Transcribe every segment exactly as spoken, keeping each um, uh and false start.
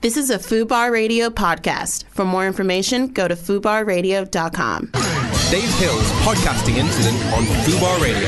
This is a FUBAR Radio podcast. For more information, go to fubar radio dot com. Dave Hill's podcasting incident on FUBAR Radio.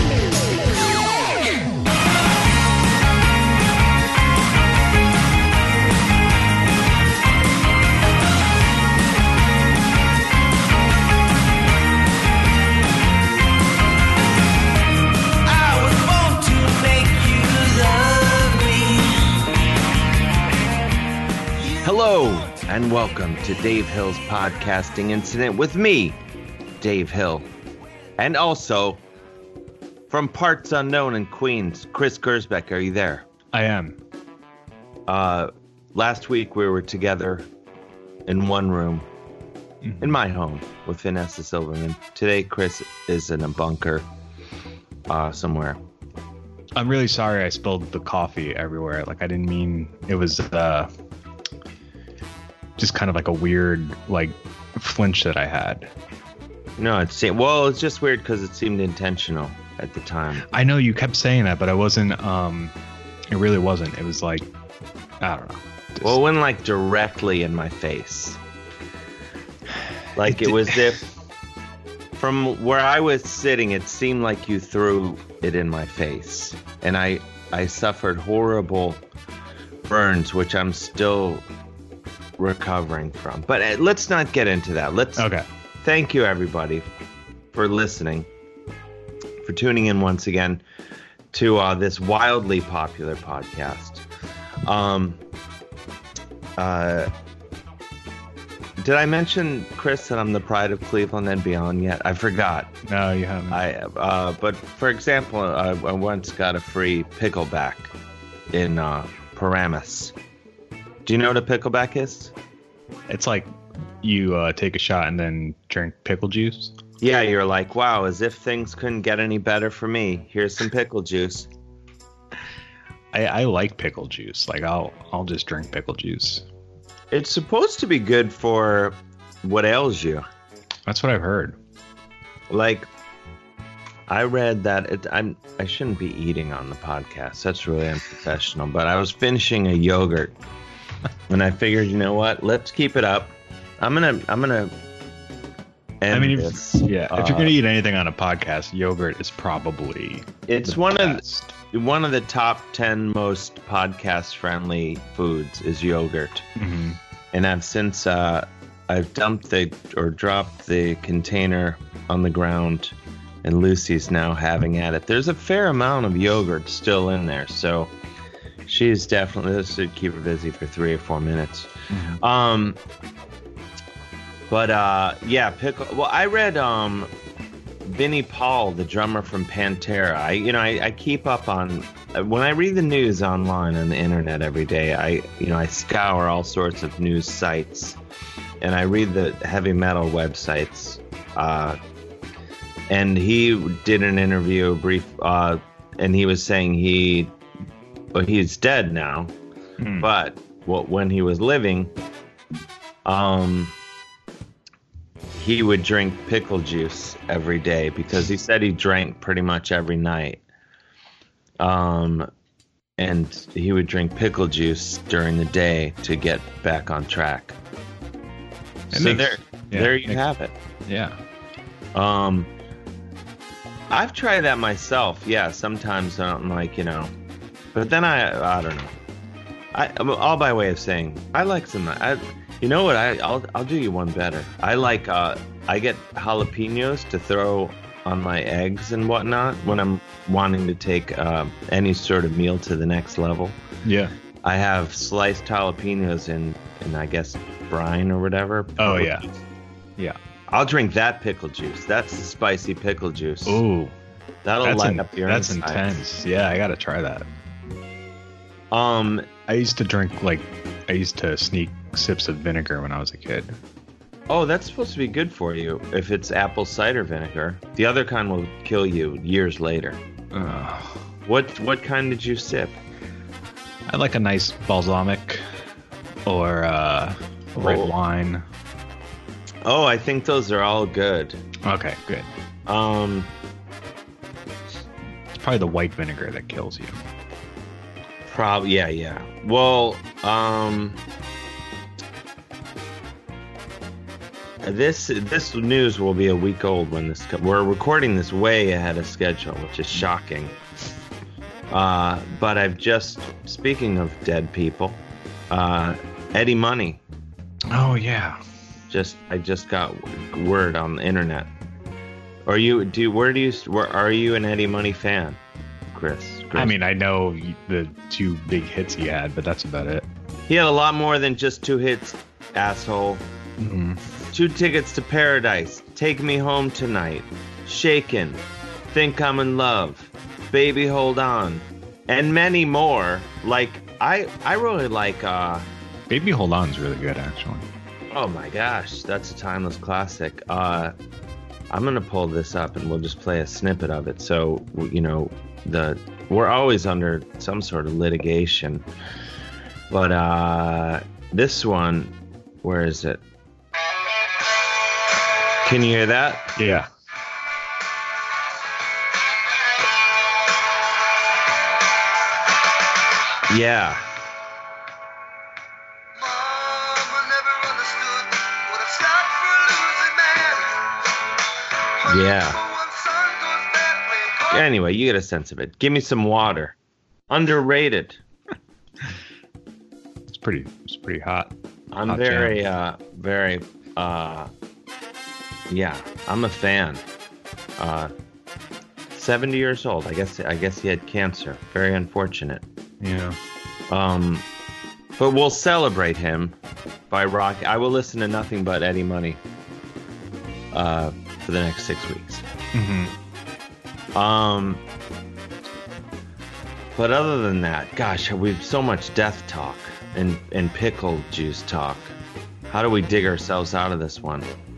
Hello, and welcome to Dave Hill's podcasting incident with me, Dave Hill. And also, from parts unknown in Queens, Chris Gersbeck, are you there? I am. Uh, last week we were together in one room, mm-hmm. in my home, with Vanessa Silverman. Today, Chris is in a bunker uh, somewhere. I'm really sorry I spilled the coffee everywhere. Like, I didn't mean it was... Uh... just kind of like a weird like flinch that I had. No, it's well, it's just weird because it seemed intentional at the time. I know you kept saying that, but I wasn't. Um, it really wasn't. It was like, I don't know. Just... Well, it went like directly in my face. Like it, it was if from where I was sitting, it seemed like you threw it in my face, and I I suffered horrible burns, which I'm still recovering from. But uh, let's not get into that. Let's okay. Thank you, everybody, for listening, for tuning in once again to uh, this wildly popular podcast. Um, uh, did I mention, Chris, that I'm the pride of Cleveland and beyond yet? I forgot. No, you haven't. I uh, but for example, I, I once got a free pickleback in uh, Paramus. Do you know what a pickleback is? It's like you uh, take a shot and then drink pickle juice. Yeah, you're like, wow, as if things couldn't get any better for me. Here's some pickle juice. I, I like pickle juice. Like I'll I'll just drink pickle juice. It's supposed to be good for what ails you. That's what I've heard. Like, I read that it, I'm, I shouldn't be eating on the podcast. That's really unprofessional. But I was finishing a yogurt. And I figured, you know what? Let's keep it up. I'm gonna, I'm gonna. End I mean, this. If, yeah. Uh, if you're gonna eat anything on a podcast, yogurt is probably. It's one best. of one of the top ten most podcast-friendly foods is yogurt. Mm-hmm. And I've since uh, I've dumped the or dropped the container on the ground, and Lucy's now having at it. There's a fair amount of yogurt still in there, so. She's definitely, this should keep her busy for three or four minutes. Mm-hmm. Um, but, uh, yeah, pickle. Well, I read um, Vinnie Paul, the drummer from Pantera. I, you know, I, I keep up on, when I read the news online on the internet every day, I, you know, I scour all sorts of news sites. And I read the heavy metal websites. Uh, and he did an interview, a brief, uh, and he was saying he... Well, he's dead now, hmm. but well, when he was living, um, he would drink pickle juice every day because he said he drank pretty much every night. Um, and he would drink pickle juice during the day to get back on track. It so makes, there, yeah, there you makes, have it. Yeah. Um, I've tried that myself. Yeah, sometimes I'm like, you know. But then I, I don't know. I, all by way of saying, I like some. I, you know what? I, I'll, I'll do you one better. I like. Uh, I get jalapenos to throw on my eggs and whatnot when I'm wanting to take uh, any sort of meal to the next level. Yeah. I have sliced jalapenos in, in I guess, brine or whatever. Oh yeah. Yeah. I'll drink that pickle juice. That's the spicy pickle juice. Ooh. That'll that's light in, up your That's insides. intense. Yeah, I gotta try that. Um, I used to drink like I used to sneak sips of vinegar when I was a kid. Oh, that's supposed to be good for you if it's apple cider vinegar. The other kind will kill you years later. Uh, what what kind did you sip? I like a nice balsamic or uh, red oh. wine. Oh, I think those are all good. Okay, good. Um, it's probably the white vinegar that kills you. Probably, yeah, yeah. Well, um, this this news will be a week old when this. Co- we're recording this way ahead of schedule, which is shocking. Uh, but I've just, speaking of dead people, uh, Eddie Money. Oh yeah. Just I just got word on the internet. Are you do where do you where are you an Eddie Money fan, Chris? Chris? I mean, I know the two big hits he had, but that's about it. He had a lot more than just two hits, asshole. Mm-hmm. Two tickets to paradise. Take me home tonight. Shaken. Think I'm in love. Baby hold on. And many more. Like I I really like uh Baby Hold On's really good, actually. oh my gosh, that's a timeless classic. Uh I'm gonna pull this up and we'll just play a snippet of it. So you know, the we're always under some sort of litigation. But uh this one, where is it? Can you hear that? Yeah. Yeah. Yeah. Anyway, you get a sense of it. Give me some water. Underrated. It's pretty it's pretty hot. I'm Hot very jam. uh very uh yeah, I'm a fan. Uh seventy years old. I guess I guess he had cancer. Very unfortunate. Yeah. Um but we'll celebrate him by rock. I will listen to nothing but Eddie Money uh for the next six weeks. Mm-hmm. Um, but other than that, gosh, we've so much death talk and, and pickle juice talk. How do we dig ourselves out of this one?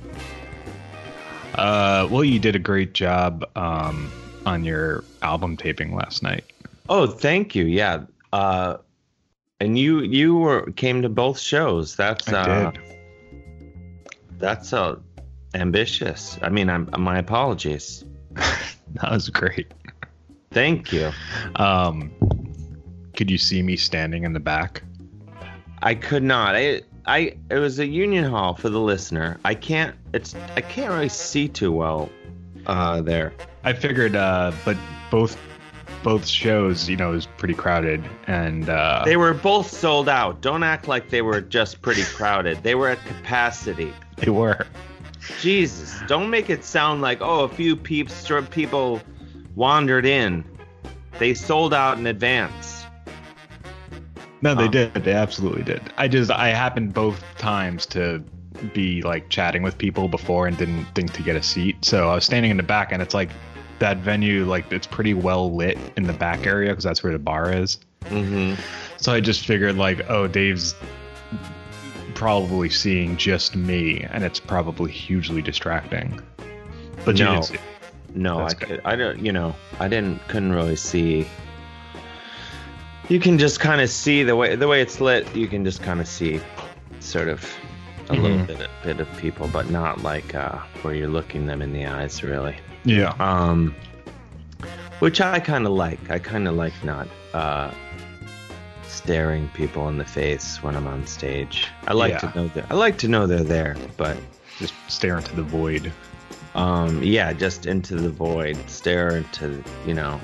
Uh, well, you did a great job um, on your album taping last night. Oh, thank you. Yeah. Uh, and you you were came to both shows. That's I uh, did. that's uh, ambitious. I mean, I'm, my apologies. That was great. Thank you. Um, could you see me standing in the back? I could not. I I it was a union hall for the listener. I can't. It's I can't really see too well uh, there. I figured, uh, but both both shows, you know, is pretty crowded, and uh, They were both sold out. Don't act like they were just pretty crowded. They were at capacity. they were. Jesus, don't make it sound like, oh, a few peeps, people wandered in. They sold out in advance. No, they Um, did. They absolutely did. I just I happened both times to be like chatting with people before and didn't think to get a seat. So I was standing in the back, and it's like that venue, like it's pretty well lit in the back area because that's where the bar is. Mm-hmm. So I just figured like, oh, Dave's probably seeing just me, and it's probably hugely distracting. But you No. didn't see. No, I That's could, good. I don't. You know, I didn't. Couldn't really see. You can just kind of see the way the way it's lit. You can just kind of see, sort of, a Mhm. little bit bit of people, but not like uh, where you're looking them in the eyes, really. Yeah. Um, which I kind of like. I kind of like not uh, staring people in the face when I'm on stage. I like Yeah. to know that. I like to know they're there, but Just stare into the void. um, yeah, just into the void, stare into, you know,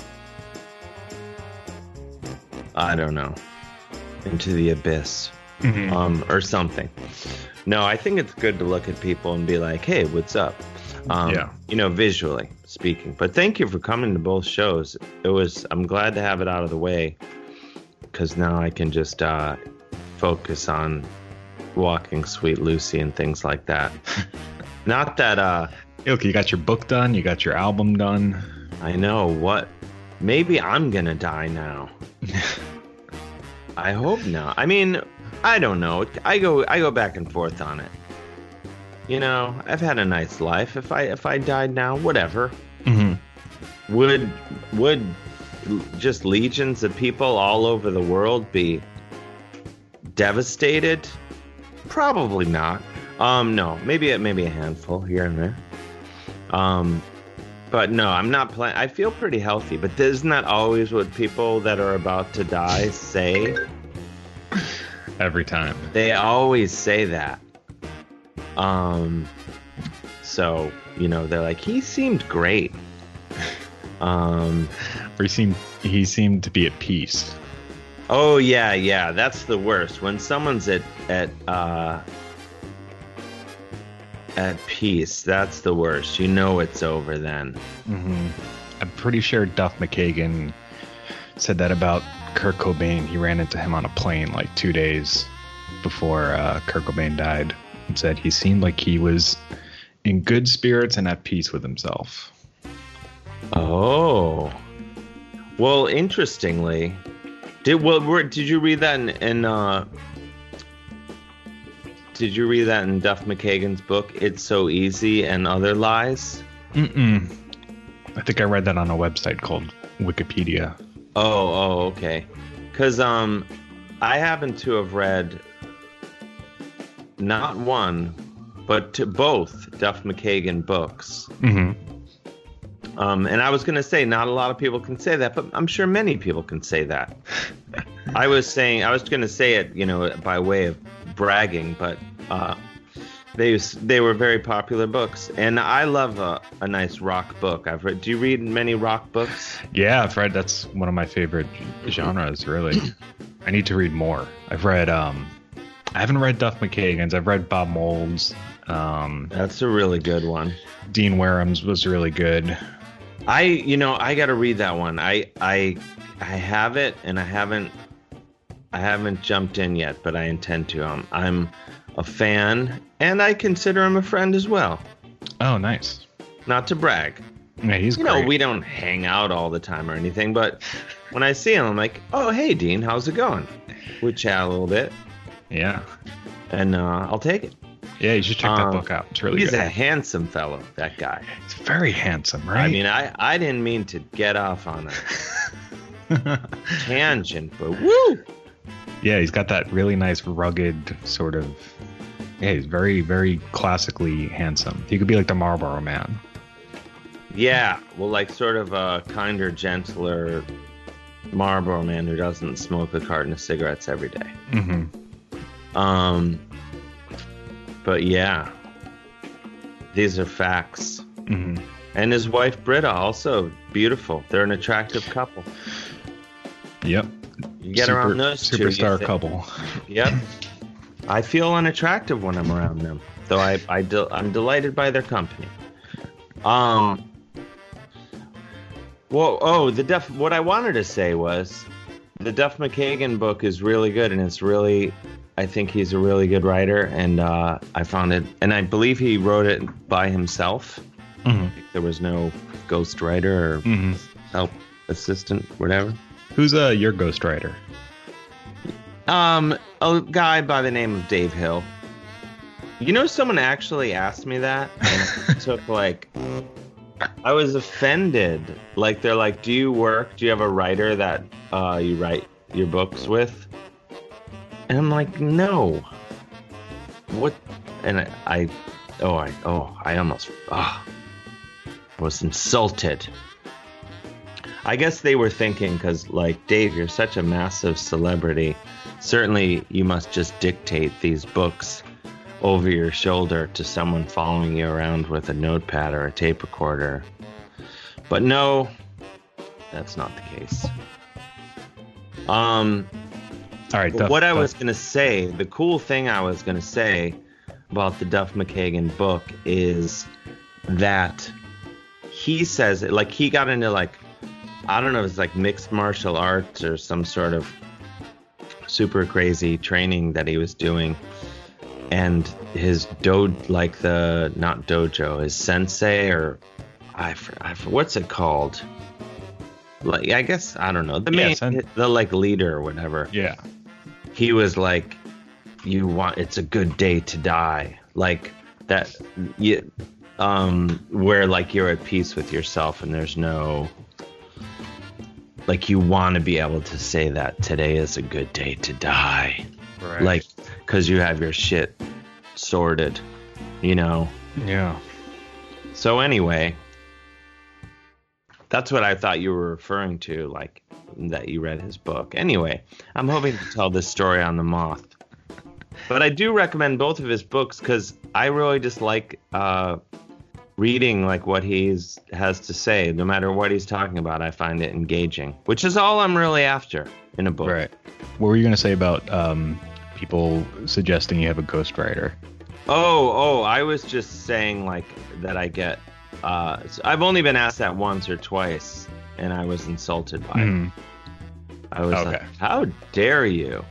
I don't know, into the abyss, Mhm. um, or something. No, I think it's good to look at people and be like, hey, what's up? Um, Yeah. You know, visually speaking. But thank you for coming to both shows. It was, I'm glad to have it out of the way, because now I can just uh, focus on walking Sweet Lucy and things like that. Not that, uh, Okay, you got your book done. You got your album done. I know what. Maybe I'm gonna die now. I hope not. I mean, I don't know. I go I go back and forth on it. You know, I've had a nice life. If I if I died now, whatever. Mm-hmm. Would would just legions of people all over the world be devastated? Probably not. Um, no, maybe maybe a handful here and there. Um, but no, I'm not playing. I feel pretty healthy, but isn't that always what people that are about to die say? Every time. They always say that. Um, so, you know, they're like, he seemed great. Um, or he seemed he seemed to be at peace. Oh yeah, yeah, that's the worst. When someone's at at uh, at peace, that's the worst. You know it's over then. Mm-hmm. I'm pretty sure Duff McKagan said that about Kurt Cobain. He ran into him on a plane like two days before uh, Kurt Cobain died, and said he seemed like he was in good spirits and at peace with himself. Oh, well, interestingly. Did well? Were, did you read that in? in uh, did you read that in Duff McKagan's book, "It's So Easy and Other Lies"? Mm-mm. I think I read that on a website called Wikipedia. Oh, oh, okay. Because um, I happen to have read not one, but to both Duff McKagan books. Mm-hmm. Um, and I was going to say, not a lot of people can say that, but I'm sure many people can say that. I was saying, I was going to say it, you know, by way of bragging, but uh, they they were very popular books, and I love a, a nice rock book. I've read. Do you read many rock books? Yeah, I've read. That's one of my favorite genres. Really, I need to read more. I've read. Um, I haven't read Duff McKagan's. I've read Bob Mold's. Um, That's a really good one. Dean Wareham's was really good. I, you know, I got to read that one. I, I, I have it, and I haven't, I haven't jumped in yet, but I intend to. Um, I'm a fan, and I consider him a friend as well. Oh, nice. Not to brag. Yeah, he's You great. know, we don't hang out all the time or anything, but when I see him, I'm like, oh, hey, Dean, how's it going? We chat a little bit, Yeah. and uh, I'll take it. Yeah, you should check Um, that book out. It's really He's good. a handsome fellow, that guy. He's very handsome, right? I mean, I, I didn't mean to get off on a tangent, but woo! Yeah, he's got that really nice, rugged sort of. Yeah, he's very, very classically handsome. He could be like the Marlboro Man. Yeah, well, like sort of a kinder, gentler Marlboro Man who doesn't smoke a carton of cigarettes every day. Mm-hmm. Um, but yeah, these are facts. Mm-hmm. And his wife Britta, also beautiful. They're an attractive couple. Yep. You get Super- around those two, you superstar think- couple. Yep. I feel unattractive when I'm around them, though I, I de- I'm delighted by their company. Um. Well, oh, the Duff. What I wanted to say was, the Duff McKagan book is really good, and it's really, I think he's a really good writer, and uh, I found it, and I believe he wrote it by himself. Mm-hmm. There was no ghostwriter or Mm-hmm. help assistant, whatever. Who's uh your ghostwriter? Um, a guy by the name of Dave Hill. You know, someone actually asked me that, and it took like, I was offended. Like, they're like, do you work? Do you have a writer that uh, you write your books with? And I'm like, no. What? And I, I oh, I, oh, I almost, oh, I was insulted. I guess they were thinking, because, like, Dave, you're such a massive celebrity. Certainly, you must just dictate these books over your shoulder to someone following you around with a notepad or a tape recorder. But no, that's not the case. Um, All right. but Duff, what I Duff. was going to say, the cool thing I was going to say about the Duff McKagan book is that he says, like, he got into, like, I don't know if it's like mixed martial arts or some sort of super crazy training that he was doing. And his do like the not dojo, his sensei, or I, for, I for, what's it called? Like, I guess I don't know, the Yeah, main sen- the like leader or whatever. Yeah. He was like, you want it's a good day to die, like that. You, um, where like you're at peace with yourself and there's no. Like, you want to be able to say that today is a good day to die. Right. Like, because you have your shit sorted, you know? Yeah. So anyway, that's what I thought you were referring to, like, that you read his book. Anyway, I'm hoping to tell this story on the Moth But I do recommend both of his books because I really just like uh, reading like what he's has to say. No matter what he's talking about, I find it engaging, which is all I'm really after in a book. Right. What were you going to say about um, people suggesting you have a ghostwriter? Oh, oh, I was just saying like that I get. Uh, I've only been asked that once or twice, and I was insulted by Mm. it. I was Okay. like, "How dare you?"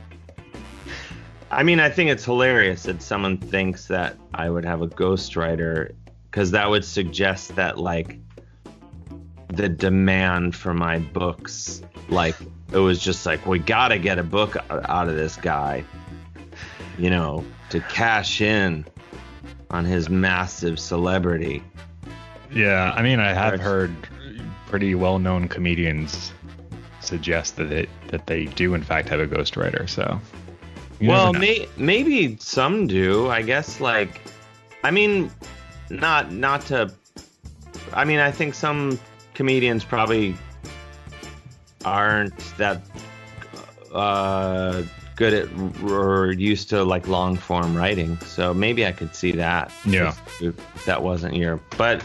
I mean, I think it's hilarious that someone thinks that I would have a ghostwriter, because that would suggest that like the demand for my books, like it was just like we gotta get a book out of this guy, you know, to cash in on his massive celebrity. Yeah, I mean, I have Right. heard pretty well-known comedians suggest that it that they do in fact have a ghostwriter. So, you Well, never know. may, maybe some do. I guess like, I mean, not not to. I mean, I think some comedians probably aren't that uh, good at or used to like long form writing. So maybe I could see that. Yeah. If, if that wasn't your, but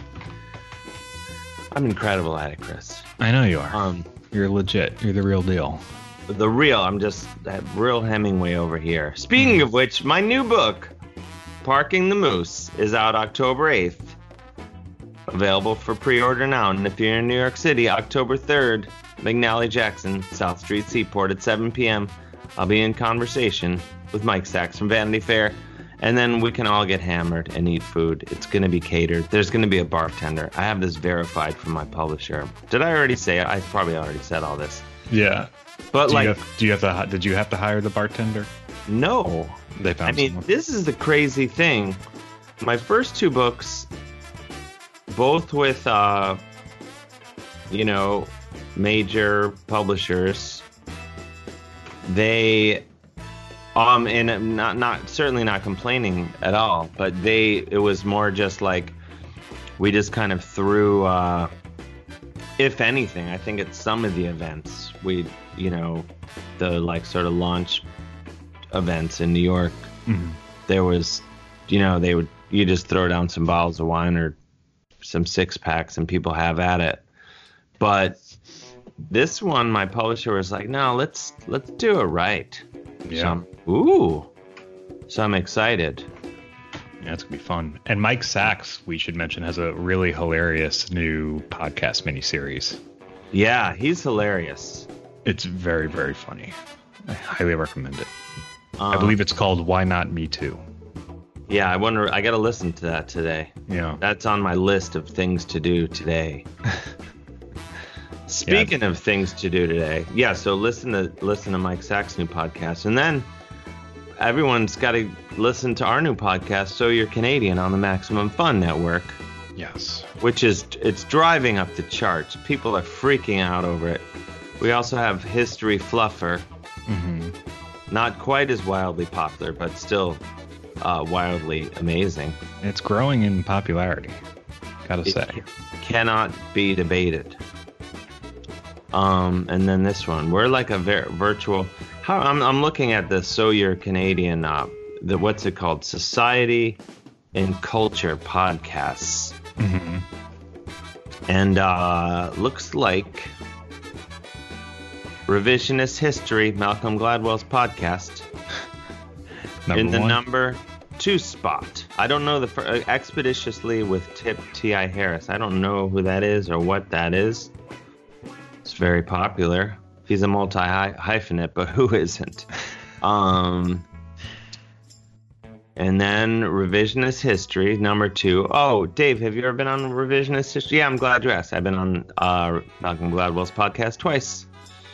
I'm incredible at it, Chris. I know you are. Um, You're legit. You're the real deal. the real, I'm just that real Hemingway over here. Speaking of which, my new book, Parking the Moose, is out October eighth. Available for pre-order now. And if you're in New York City, October third, McNally Jackson, South Street Seaport at seven p.m. I'll be in conversation with Mike Sachs from Vanity Fair. And then we can all get hammered and eat food. It's going to be catered. There's going to be a bartender. I have this verified from my publisher. Did I already say it? I probably already said all this. Yeah. But Do like, you have, do you have to? hi- Did you have to hire the bartender? no. They found I mean, someone. this is the crazy thing. My first two books, both with, uh, you know, major publishers, they, um, and I'm not, not certainly not complaining at all, but they, it was more just like we just kind of threw, uh, if anything, I think at some of the events we, you know, the like sort of launch events in New York, Mhm. there was, you know, they would, you just throw down some bottles of wine or some six packs and people have at it. But this one, my publisher was like, no, let's, let's do it right. Yeah. So I'm, ooh. So I'm excited. Yeah, it's gonna be fun. And Mike Sachs, we should mention, has a really hilarious new podcast miniseries. Yeah, he's hilarious. It's very, very funny. I highly recommend it. I Um, believe it's called Why Not Me Too. Yeah, I wonder, I got to listen to that today. Yeah. That's on my list of things to do today. Speaking of things to do today, yeah. So listen to listen to Mike Sachs' new podcast, and then everyone's got to listen to our new podcast. So You're Canadian on the Maximum Fun Network, Yes. which is it's driving up the charts. People are freaking out over it. We also have History Fluffer, Mm-hmm. not quite as wildly popular, but still uh, wildly amazing. It's growing in popularity, gotta It say. cannot be debated. Um, and then this one, we're like a ver- virtual. How I'm I'm looking at the So You're Canadian. Uh, the what's it called? Society and Culture podcasts, Mm-hmm. and uh, looks like Revisionist History, Malcolm Gladwell's podcast, Number in the one. number two spot. I don't know the fir- uh, Expeditiously with Tip T I Harris. I don't know who that is or what that is. It's very popular. He's a multi hyphenate, but who isn't? Um, and then Revisionist History, number two. Oh, Dave, have you ever been on Revisionist History? Yeah, I'm glad you asked. I've been on uh, Malcolm Gladwell's podcast twice.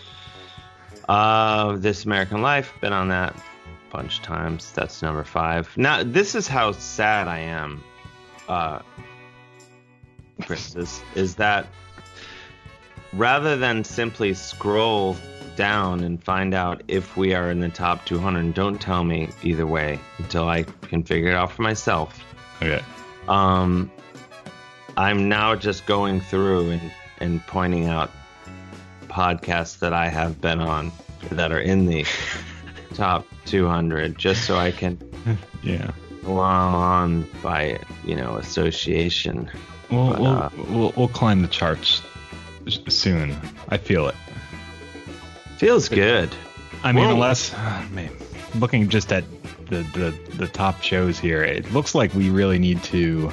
Uh, This American Life, been on that a bunch of times. That's number five. Now, this is how sad I am, uh, Chris, is, is that rather than simply scroll down and find out if we are in the top two hundred, and don't tell me either way until I can figure it out for myself. Okay. Um, I'm now just going through and, and pointing out podcasts that I have been on that are in the top two hundred, just so I can Yeah. go on by, you know, association. We'll, But, we'll, uh, we'll we'll climb the charts s- soon. I feel it. Feels good. I mean, Whoa. unless uh, man, looking just at the, the the top shows here, it looks like we really need to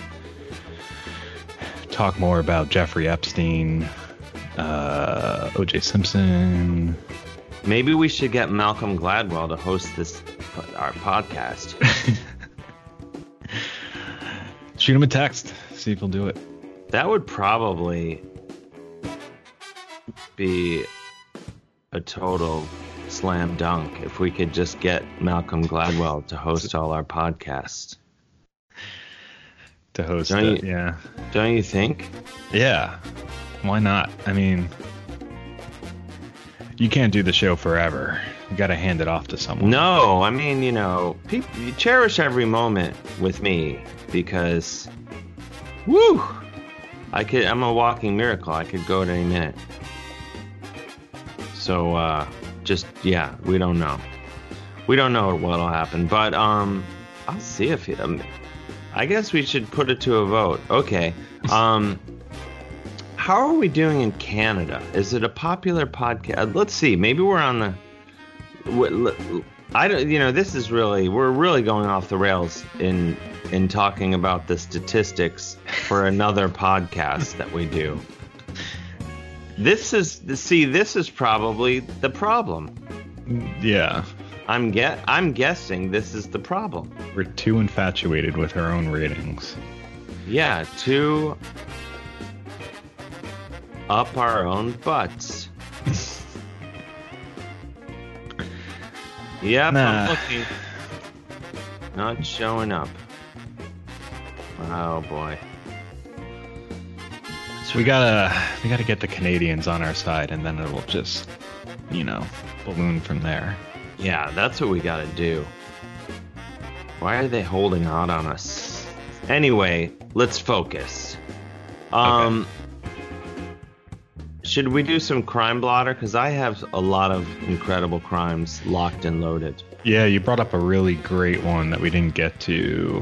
talk more about Jeffrey Epstein, uh, O J Simpson. Maybe we should get Malcolm Gladwell to host this our podcast. Shoot him a text. See if he'll do it. That would probably be a total slam dunk if we could just get Malcolm Gladwell to host all our podcasts. To host Don't it, you- yeah. Don't you think? Yeah. Why not? I mean, you can't do the show forever. You got to hand it off to someone. No, I mean, you know, people, you cherish every moment with me because, woo, I could. I'm a walking miracle. I could go at any minute. So, uh, just yeah, we don't know. We don't know what'll happen, but um, I'll see if it. Um, I guess we should put it to a vote. Okay. Um, how are we doing in Canada? Is it a popular podcast? Let's see. Maybe we're on the. I don't, you know, this is really, we're really going off the rails in in talking about the statistics for another podcast that we do. This is, see, this is probably the problem. Yeah. I'm get, I'm guessing this is the problem. We're too infatuated with our own ratings. Yeah, to up our own butts. Yep, Nah. I'm looking. Not showing up. Oh boy. We gotta, we gotta get the Canadians on our side, and then it'll just, you know, balloon from there. Yeah, that's what we gotta do. Why are they holding out on us? Anyway, let's focus. Um, should we do some crime blotter? Because I have a lot of incredible crimes locked and loaded. Yeah, you brought up a really great one that we didn't get to.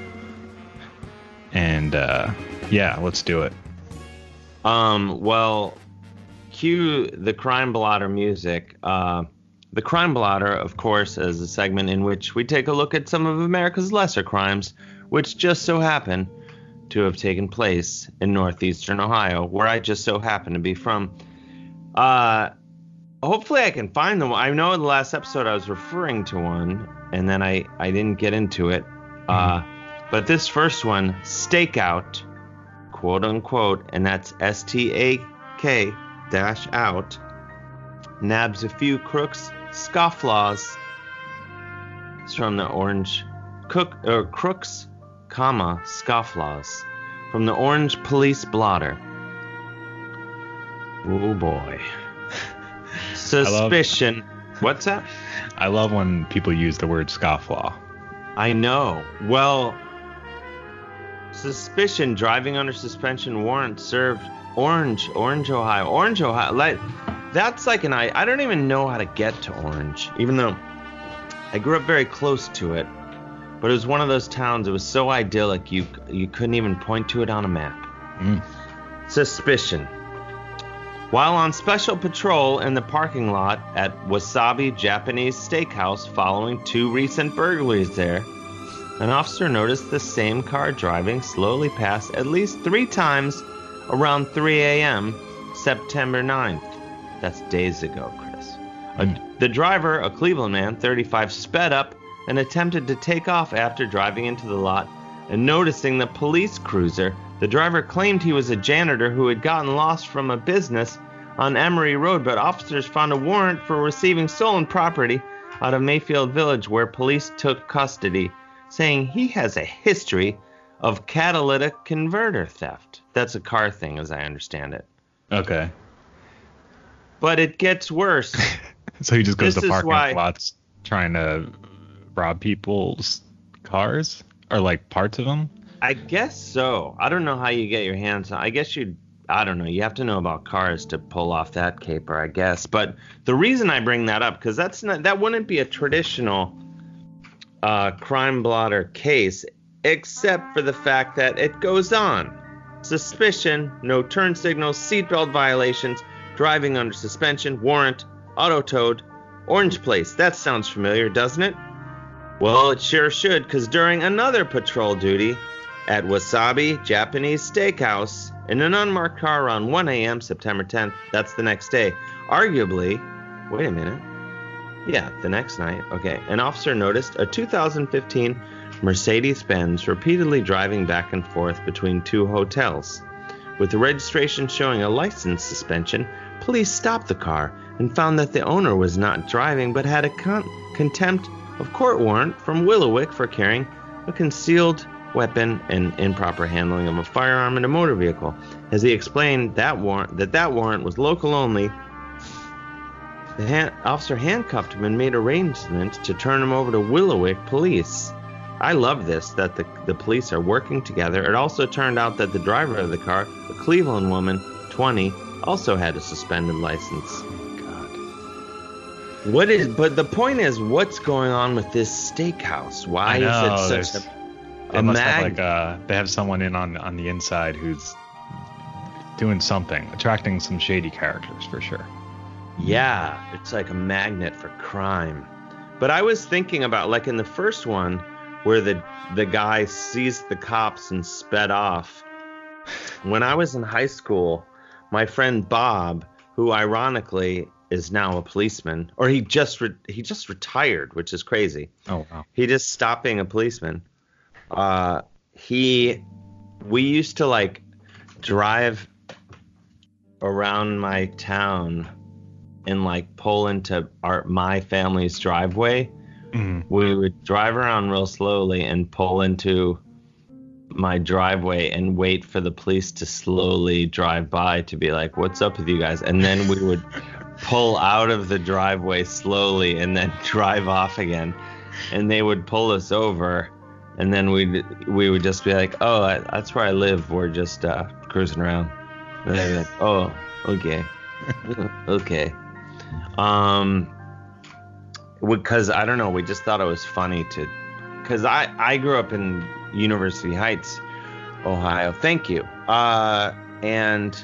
And, uh, yeah, let's do it. Um, well, cue the crime blotter music. Uh, the crime blotter, of course, is a segment in which we take a look at some of America's lesser crimes, which just so happen to have taken place in northeastern Ohio, where I just so happen to be from. Uh, hopefully I can find them. I know in the last episode I was referring to one, and then I, I didn't get into it. Uh, but this first one, Stakeout, quote unquote, and that's S T A K dash out, nabs a few crooks, scofflaws. It's from the Orange Cook or Crooks, comma scofflaws, from the Orange Police Blotter. Oh boy. Suspicion. What's that? I love when people use the word scofflaw. I know. Well, suspicion, driving under suspension warrant served, Orange, Orange, Ohio. Orange, Ohio. Like, that's like an I. I don't even know how to get to Orange, even though I grew up very close to it. But it was one of those towns. It was so idyllic, you you couldn't even point to it on a map. Mm. Suspicion. While on special patrol in the parking lot at Wasabi Japanese Steakhouse following two recent burglaries there, an officer noticed the same car driving slowly past at least three times around three a.m. September ninth. That's days ago, Chris. A, the driver, a Cleveland man, thirty-five, sped up and attempted to take off after driving into the lot and noticing the police cruiser. The driver claimed he was a janitor who had gotten lost from a business on Emory Road, but officers found a warrant for receiving stolen property out of Mayfield Village, where police took custody, saying he has a history of catalytic converter theft. That's a car thing, as I understand it. Okay. But it gets worse. So he just goes This to is parking why- lots trying to rob people's cars or like parts of them. I guess so. I don't know how you get your hands on. I guess you'd I don't know. You have to know about cars to pull off that caper, I guess. But the reason I bring that up, because that's not that wouldn't be a traditional uh, crime blotter case, except for the fact that it goes on. Suspicion, no turn signals, seatbelt violations, driving under suspension, warrant, auto towed, orange plates. That sounds familiar, doesn't it? Well, it sure should, because during another patrol duty at Wasabi Japanese Steakhouse in an unmarked car around one a.m. September tenth, that's the next day, arguably, wait a minute, yeah, the next night, okay, an officer noticed a two thousand fifteen Mercedes-Benz repeatedly driving back and forth between two hotels. With the registration showing a license suspension, police stopped the car and found that the owner was not driving but had a con- contempt of court warrant from Willowick for carrying a concealed weapon and improper handling of a firearm in a motor vehicle. As he explained that warrant that that warrant was local only, the hand- officer handcuffed him and made arrangements to turn him over to Willowick police. I love this, that the, the police are working together. It also turned out that the driver of the car, a Cleveland woman, twenty, also had a suspended license. God. What is? But the point is, what's going on with this steakhouse? Why know, is it such a, they a must mag? have like uh they have someone in on on the inside who's doing something, attracting some shady characters for sure. Yeah, it's like a magnet for crime. But I was thinking about, like in the first one, where the the guy sees the cops and sped off. When I was in high school, my friend Bob, who ironically is now a policeman, or he just re- he just retired, which is crazy. Oh wow. He just stopped being a policeman. Uh, he, we used to like drive around my town and like pull into our my family's driveway. Mm-hmm. We would drive around real slowly and pull into my driveway and wait for the police to slowly drive by to be like, "What's up with you guys?" And then we would pull out of the driveway slowly and then drive off again. And they would pull us over, and then we we would just be like, "Oh, I, that's where I live. We're just uh, cruising around." And they'd be like, "Oh, okay, okay." Um. Because I don't know, we just thought it was funny to, because I, I grew up in University Heights, Ohio. Thank you. Uh, and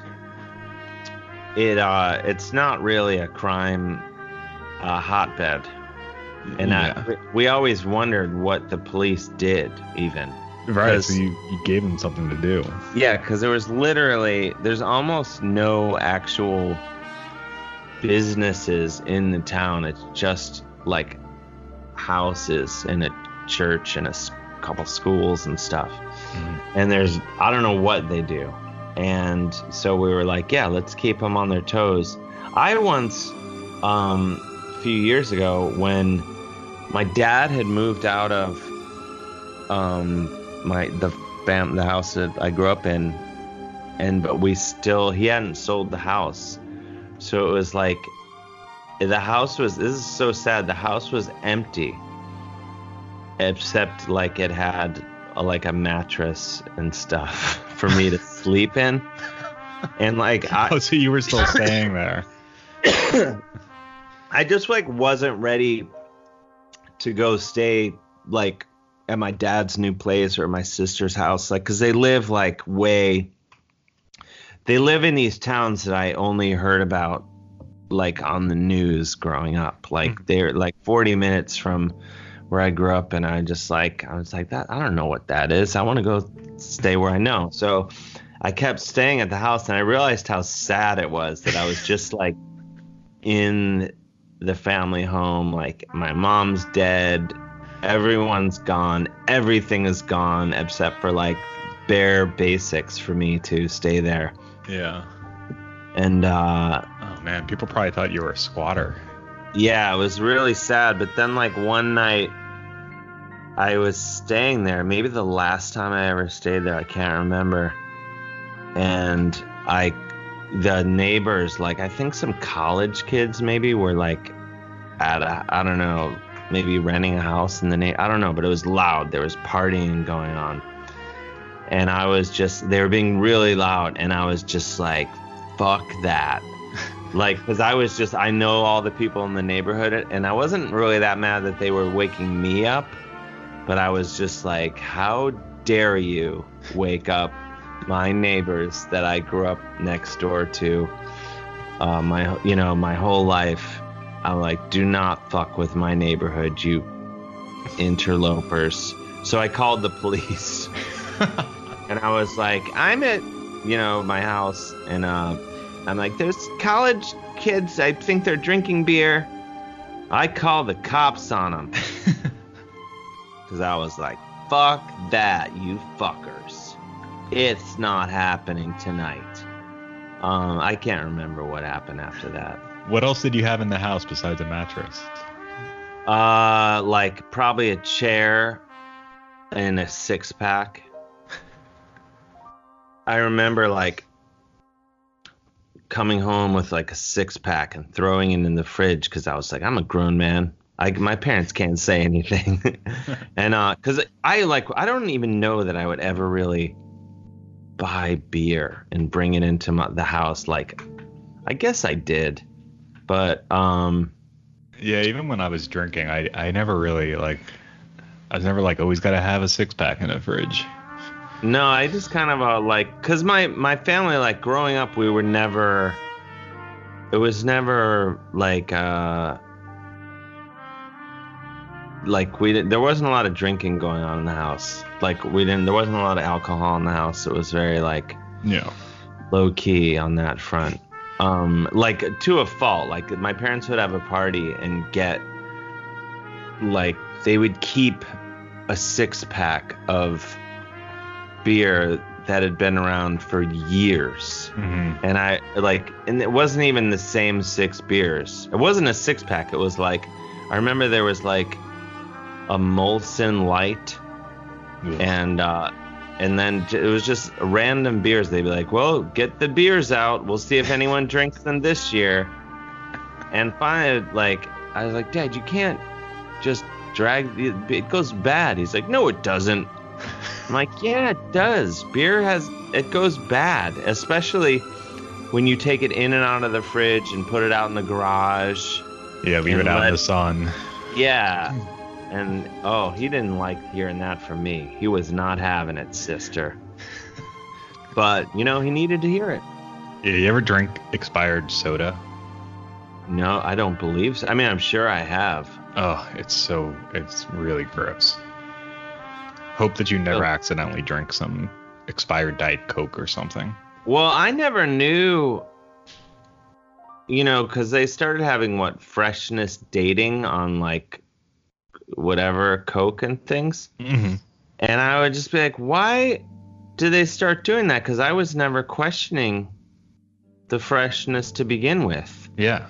it uh, it's not really a crime uh, hotbed, and yeah. I, we always wondered what the police did, even. Right. So you, you gave them something to do. Yeah, because there was literally there's almost no actual businesses in the town. It's just like houses and a church and a couple schools and stuff. Mm-hmm. And there's, I don't know what they do. And so we were like, yeah, let's keep them on their toes. I once, um, a few years ago, when my dad had moved out of um, my the fam the house that I grew up in, and but we still he hadn't sold the house, so it was like. The house was, this is so sad, the house was empty, except like it had a, like a mattress and stuff for me to sleep in. And like, I, oh, so you were still staying there. I just like wasn't ready to go stay like at my dad's new place or my sister's house, like, cause they live like way, they live in these towns that I only heard about like on the news growing up. Like mm-hmm. they're like forty minutes from where I grew up, and I just like I was like that I don't know what that is. I want to go stay where I know. So I kept staying at the house, and I realized how sad it was that I was just like in the family home. Like my mom's dead, everyone's gone, everything is gone except for like bare basics for me to stay there. Yeah. And uh oh man, people probably thought you were a squatter. Yeah, it was really sad. But then like one night I was staying there, maybe the last time I ever stayed there, I can't remember. And I the neighbors, like I think some college kids maybe were like at a, I don't know, maybe renting a house in the na- I don't know, but it was loud. There was partying going on. and I was just, they were being really loud, and I was just like, fuck that. Like, because I was just, I know all the people in the neighborhood, and I wasn't really that mad that they were waking me up, but I was just like, how dare you wake up my neighbors that I grew up next door to, uh, my, you know, my whole life. I'm like, do not fuck with my neighborhood, you interlopers. So I called the police. And I was like, I'm at, you know, my house, and uh, I'm like, there's college kids. I think they're drinking beer. I called the cops on them. Because I was like, fuck that, you fuckers. It's not happening tonight. Um, I can't remember what happened after that. What else did you have in the house besides a mattress? Uh, like probably a chair and a six pack. I remember like coming home with like a six pack and throwing it in the fridge because I was like, I'm a grown man. I, my parents can't say anything. And uh, because I like, I don't even know that I would ever really buy beer and bring it into my, the house. Like, I guess I did, but um, yeah, even when I was drinking, I I never really like, I was never like always got to have a six pack in the fridge. No, I just kind of uh, like, cause my my family, like growing up, we were never, it was never like uh. Like we didn't, there wasn't a lot of drinking going on in the house. Like we didn't, there wasn't a lot of alcohol in the house. It was very like, yeah, low key on that front. Um, like to a fault. Like my parents would have a party and get, like they would keep a six pack of beer that had been around for years. Mm-hmm. And I like, and it wasn't even the same six beers. It wasn't a six pack. It was like, I remember there was like a Molson Light, yeah. and uh, and then it was just random beers. They'd be like, well, get the beers out. We'll see if anyone drinks them this year. And finally, like, I was like, Dad, you can't just drag the, it goes bad. He's like, no, it doesn't. I'm like, yeah, it does. Beer has, it goes bad, especially when you take it in and out of the fridge and put it out in the garage. Yeah, leave it out let, in the sun. Yeah. And, oh, he didn't like hearing that from me. He was not having it, sister. But, you know, he needed to hear it. Yeah, you ever drink expired soda? No, I don't believe so. I mean, I'm sure I have. Oh, it's so, it's really gross. Hope that you never oh. accidentally drink some expired Diet Coke or something. Well, I never knew, you know, because they started having, what, freshness dating on, like, whatever, Coke and things. Mm-hmm. And I would just be like, why did they start doing that? Because I was never questioning the freshness to begin with. Yeah.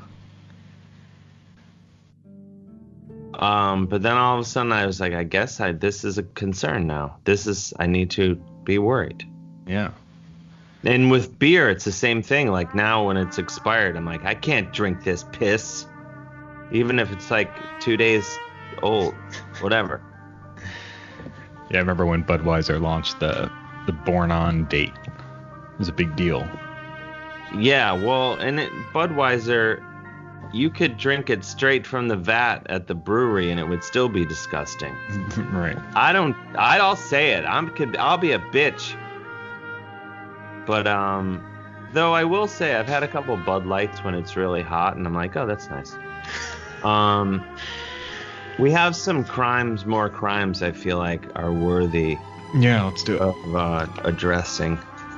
Um, but then all of a sudden I was like, I guess I, this is a concern now. This is, I need to be worried. Yeah. And with beer, it's the same thing. Like now when it's expired, I'm like, I can't drink this piss. Even if it's like two days old, whatever. Yeah, I remember when Budweiser launched the the Born On date. It was a big deal. Yeah, well, and it, Budweiser, you could drink it straight from the vat at the brewery and it would still be disgusting. Right. I don't, I'll say it. I'm, I'll be a bitch. But, um, though I will say I've had a couple Bud Lights when it's really hot and I'm like, oh, that's nice. Um, we have some crimes, more crimes I feel like are worthy. Yeah, let's do it. Of uh, addressing.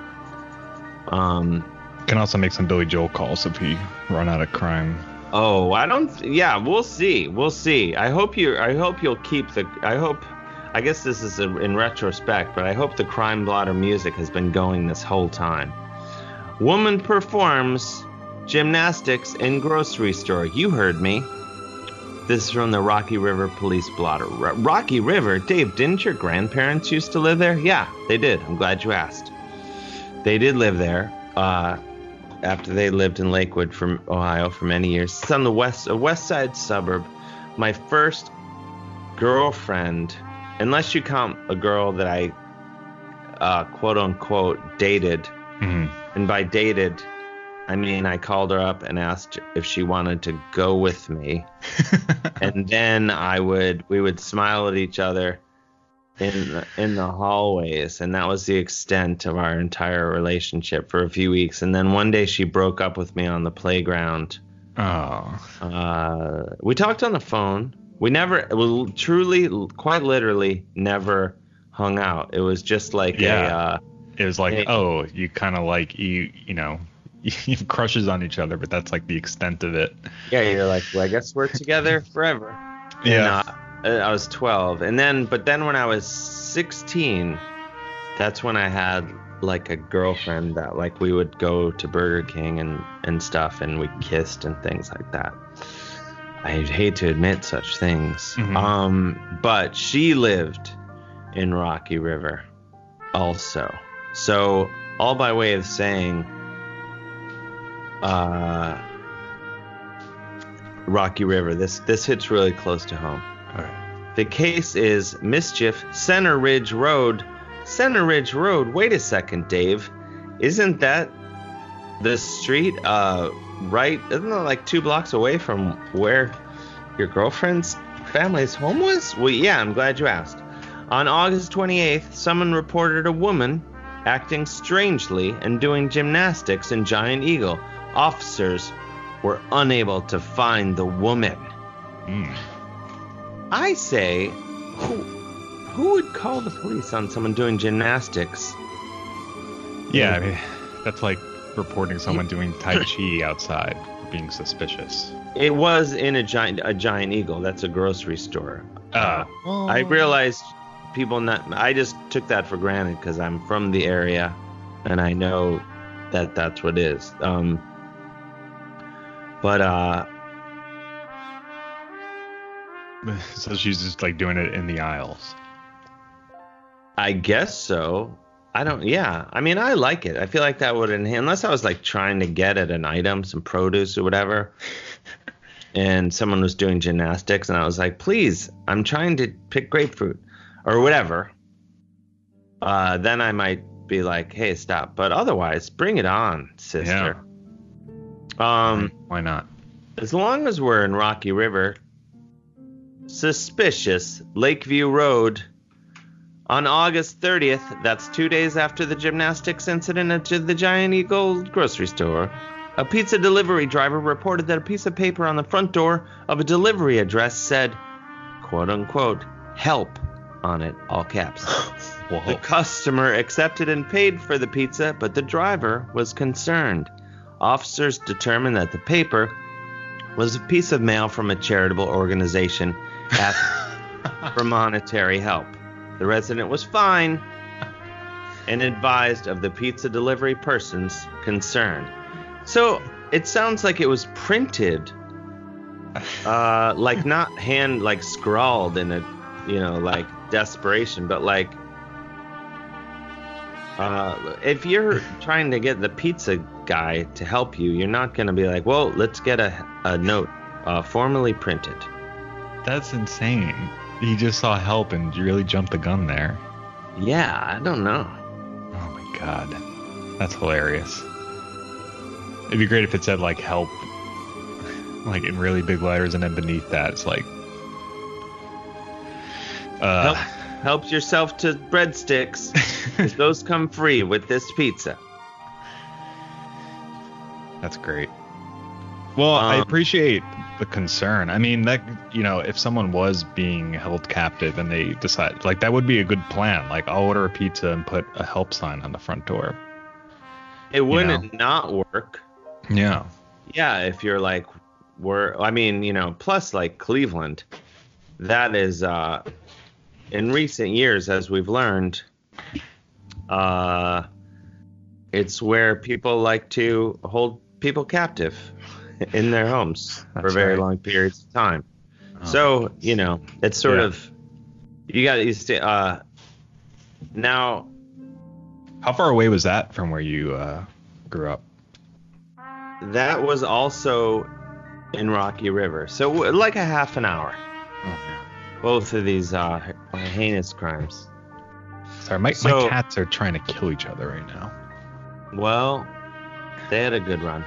Um, can also make some Billy Joel calls if we run out of crime. Oh, I don't. Yeah, we'll see. We'll see. I hope you. I hope you'll keep the. I hope. I guess this is a, in retrospect, but I hope the crime blotter music has been going this whole time. Woman performs gymnastics in grocery store. You heard me. This is from the Rocky River Police Blotter. R- Rocky River? Dave, didn't your grandparents used to live there? Yeah, they did. I'm glad you asked. They did live there uh, after they lived in Lakewood, from Ohio, for many years. It's on the west, a west side suburb. My first girlfriend, unless you count a girl that I uh, quote unquote dated. Mhm. And by dated, I mean I called her up and asked if she wanted to go with me. And then I would we would smile at each other in the, in the hallways, and that was the extent of our entire relationship for a few weeks. And then one day she broke up with me on the playground. Oh. Uh, we talked on the phone. We never, well, truly, quite literally, never hung out. It was just like Yeah. a. Uh, It was like, Hey. oh, you kind of like you, you know, you have crushes on each other, but that's like the extent of it. yeah, you're like, well, I guess we're together forever. Yeah. And, uh, I was twelve, and then, but then when I was sixteen, that's when I had like a girlfriend that like we would go to Burger King and and stuff, and we kissed and things like that. I hate to admit such things, Mhm. um, but she lived in Rocky River, also. So all by way of saying, uh, Rocky River. This this hits really close to home. All right. The case is Mischief, Center Ridge Road. Center Ridge Road. Wait a second, Dave. Isn't that the street uh, right? Isn't that like two blocks away from where your girlfriend's family's home was? Well, yeah, I'm glad you asked. On August twenty-eighth, someone reported a woman acting strangely and doing gymnastics in Giant Eagle. Officers were unable to find the woman. Mm. I say, who, who would call the police on someone doing gymnastics? Yeah, I mean, that's like reporting someone doing Tai Chi outside, being suspicious. It was in a giant a Giant Eagle. That's a grocery store. Uh, I realized people not. I just took that for granted because I'm from the area, and I know that that's what it is. Um, but uh, so she's just like doing it in the aisles. I guess so. I don't. Yeah. I mean, I like it. I feel like that would enhance. Unless I was like trying to get at an item, some produce or whatever, and someone was doing gymnastics, and I was like, "Please, I'm trying to pick grapefruit or whatever." Uh, then I might be like, "Hey, stop." But otherwise, bring it on, sister. Um, Why not? as long as we're in Rocky River, suspicious Lakeview Road. On August thirtieth, that's two days after the gymnastics incident at the Giant Eagle grocery store, a pizza delivery driver reported that a piece of paper on the front door of a delivery address said, quote unquote, help on it, all caps. The Whoa. customer accepted and paid for the pizza, but the driver was concerned. Officers determined that the paper was a piece of mail from a charitable organization asking for monetary help. The resident was fine and advised of the pizza delivery person's concern. So it sounds like it was printed, uh, like not hand, like scrawled in a, you know, like desperation, but like, uh, if you're trying to get the pizza guy to help you, you're not going to be like, well, let's get a, a note uh, formally printed. That's insane. He just saw help and really jumped the gun there. Yeah, I don't know. Oh my god. That's hilarious. It'd be great if it said like help like in really big letters, and then beneath that it's like uh Help, help yourself to breadsticks, 'cause those come free with this pizza. That's great. Well, I Um, appreciate the concern. I mean, that, you know, if someone was being held captive and they decide, like, that would be a good plan. Like, I'll order a pizza and put a help sign on the front door. It wouldn't not work. Yeah. Yeah, if you're like, we're, I mean, you know, plus like Cleveland, that is, uh, in recent years, as we've learned, uh, it's where people like to hold people captive in their homes for That's very right. long periods of time. Oh. So, you know, it's sort Yeah. of, you got to stay, uh, now, How far away was that from where you uh, grew up? that was also in Rocky River. So like a half an hour. Oh, yeah. Both of these uh, heinous crimes. Sorry, my, So- my cats are trying to kill each other right now. Well, they had a good run.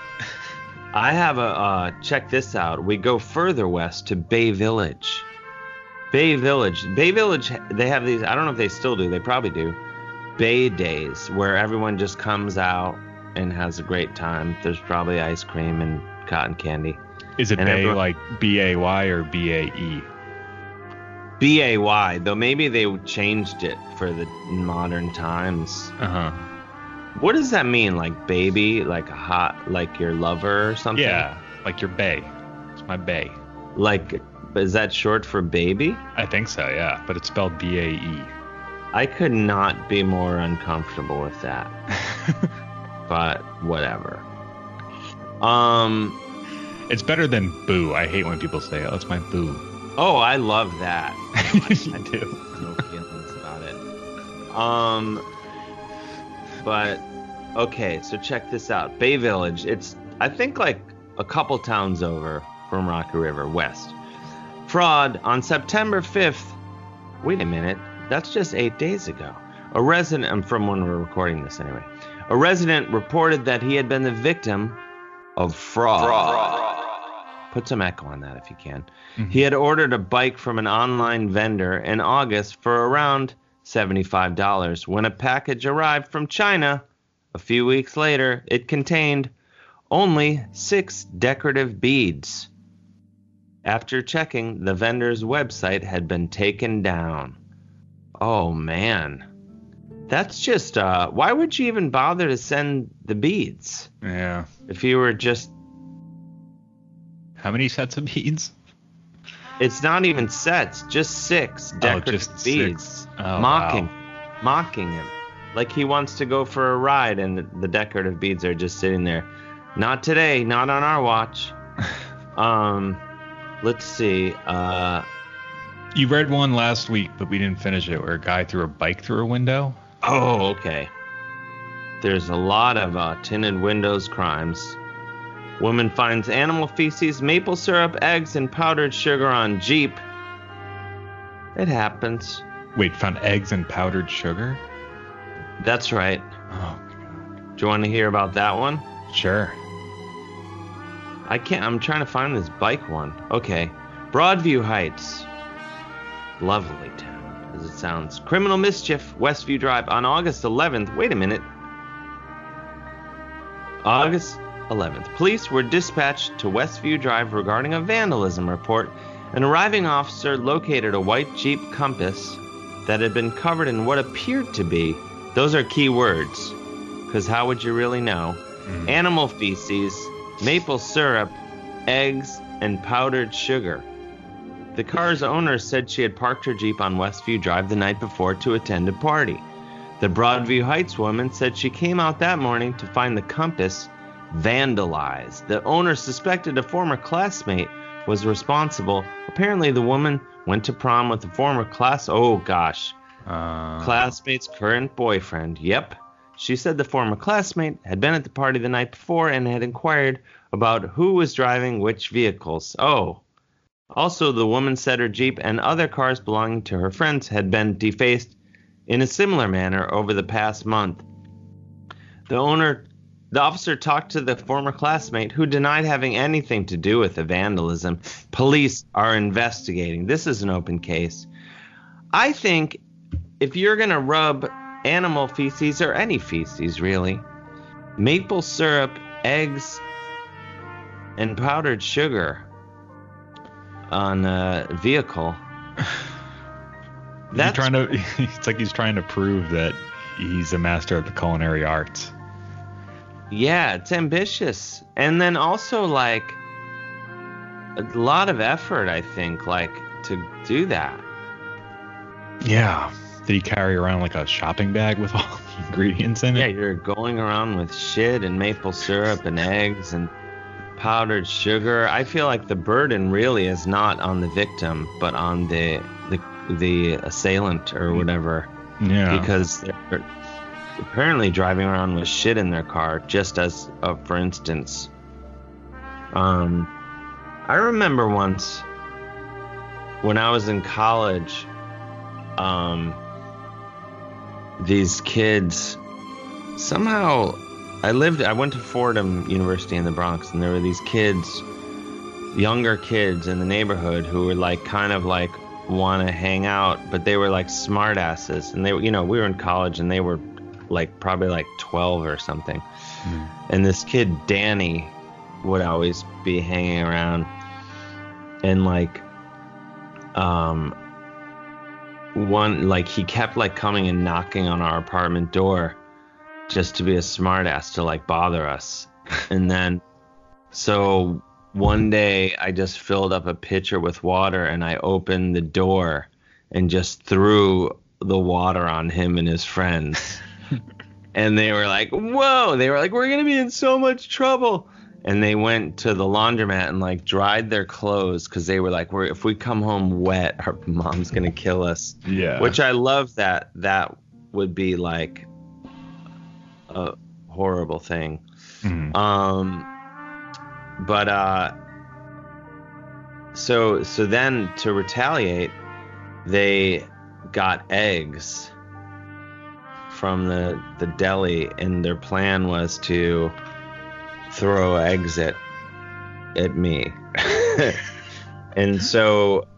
I have a, uh, check this out. We go further west to Bay Village. Bay Village. Bay Village, they have these, I don't know if they still do, they probably do, Bay Days, where everyone just comes out and has a great time. There's probably ice cream and cotton candy. Is it And Bay everyone- like B A Y or B A E? B A Y, though maybe they changed it for the modern times. Uh-huh. What does that mean? Like baby, like a hot, like your lover or something? Yeah, like your Bay. It's my Bay. Like, is that short for baby? I think so, yeah. But it's spelled B A E. I could not be more uncomfortable with that. But whatever. Um. It's better than boo. I hate when people say, oh, it's my boo. Oh, I love that. I do. No feelings about it. Um. But okay, so check this out. Bay Village. It's I think like a couple towns over from Rocky River west. Fraud on September fifth. Wait a minute. That's just eight days ago. A resident, um, from when we're recording this anyway. A resident reported that he had been the victim of fraud. fraud. Put some echo on that if you can. Mm-hmm. He had ordered a bike from an online vendor in August for around seventy-five dollars. When a package arrived from China a few weeks later, it contained only six decorative beads. After checking, the vendor's website had been taken down. Oh, man. That's just, uh, why would you even bother to send the beads? Yeah. If you were just, How many sets of beads? it's not even sets, just six decorative oh, just beads. Six. Oh, mocking, wow. mocking him. Like he wants to go for a ride and the, the decorative beads are just sitting there. Not today, not on our watch. um, let's see, uh... You read one last week, but we didn't finish it, where a guy threw a bike through a window. Oh, okay. There's a lot of uh, tinted windows crimes. Woman finds animal feces, maple syrup, eggs, and powdered sugar on Jeep. It happens. Wait, found eggs and powdered sugar? That's right. Oh, God. Do you want to hear about that one? Sure. I can't. I'm trying to find this bike one. Okay. Broadview Heights. Lovely town, as it sounds. Criminal mischief, Westview Drive, on August eleventh. Wait a minute. August eleventh. Police were dispatched to Westview Drive regarding a vandalism report. An arriving officer located a white Jeep Compass that had been covered in what appeared to be, those are key words, because how would you really know? Mm. Animal feces, maple syrup, eggs, and powdered sugar. The car's owner said she had parked her Jeep on Westview Drive the night before to attend a party. The Broadview Heights woman said she came out that morning to find the Compass vandalized. The owner suspected a former classmate was responsible. Apparently, the woman went to prom with a former class... Oh, gosh. Uh... Classmate's current boyfriend. Yep. She said the former classmate had been at the party the night before and had inquired about who was driving which vehicles. Oh. Also, the woman said her Jeep and other cars belonging to her friends had been defaced in a similar manner over the past month. The owner, the officer talked to the former classmate who denied having anything to do with the vandalism. Police are investigating. This is an open case. I think if you're going to rub animal feces, or any feces really, maple syrup, eggs, and powdered sugar on a vehicle. That's trying to. It's like he's trying to prove that he's a master of the culinary arts. Yeah, it's ambitious, and then also like a lot of effort, I think, like to do that. Yeah. Did he carry around like a shopping bag with all the ingredients in it? Yeah, you're going around with shit and maple syrup and eggs and powdered sugar. I feel like the burden really is not on the victim, but on the the, the assailant or whatever. Yeah. Because they're apparently driving around with shit in their car, just as, uh, for instance, um, I remember once when I was in college, um, these kids somehow. I lived. I went to Fordham University in the Bronx, and there were these kids, younger kids in the neighborhood who were like kind of like want to hang out, but they were like smart asses, and they were, you know, we were in college, and they were like probably like twelve or something. Mm. And this kid Danny would always be hanging around, and like um one like he kept like coming and knocking on our apartment door just to be a smart ass to like bother us. And then so one day I just filled up a pitcher with water, and I opened the door and just threw the water on him and his friends. And they were like, whoa, they were like, we're going to be in so much trouble. And they went to the laundromat and like dried their clothes, because they were like, we're, if we come home wet, our mom's going to kill us. Yeah. Which I love that. That would be like a horrible thing. Mm-hmm. Um, but uh, so so then to retaliate, they got eggs from the, the deli, and their plan was to throw eggs at at me. And so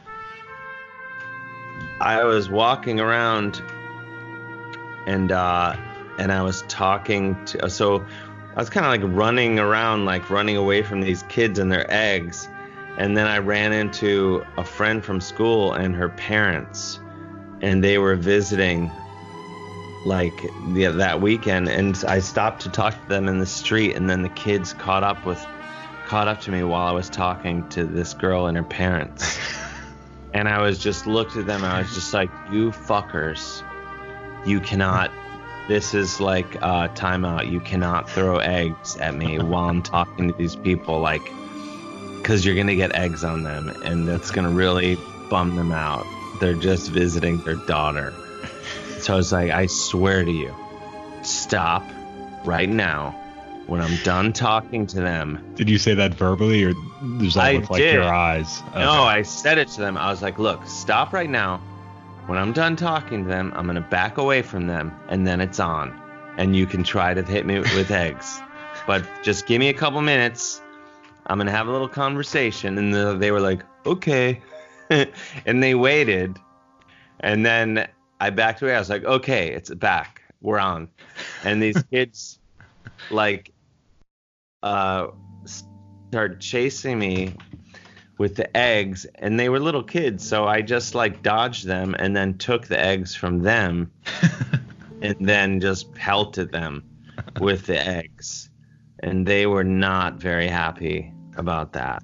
I was walking around, and uh, and I was talking to, so I was kind of like running around, like running away from these kids and their eggs. And then I ran into a friend from school and her parents, and they were visiting like the, that weekend. And I stopped to talk to them in the street, and then the kids caught up with, caught up to me while I was talking to this girl and her parents. And I was just looked at them, and I was just like, you fuckers, you cannot, this is like uh, timeout. You cannot throw eggs at me while I'm talking to these people, like, because you're going to get eggs on them, and that's going to really bum them out. They're just visiting their daughter. So I was like, I swear to you, stop right now when I'm done talking to them. Did you say that verbally, or does that I look like did. your eyes? Okay. No, I said it to them. I was like, look, stop right now. When I'm done talking to them, I'm going to back away from them, and then it's on. And you can try to hit me with eggs. But just give me a couple minutes. I'm going to have a little conversation. And the, they were like, okay. And they waited. And then I backed away. I was like, okay, it's back. We're on. And these kids, like, uh, started chasing me with the eggs, and they were little kids, so I just like dodged them and then took the eggs from them and then just pelted them with the eggs, and they were not very happy about that.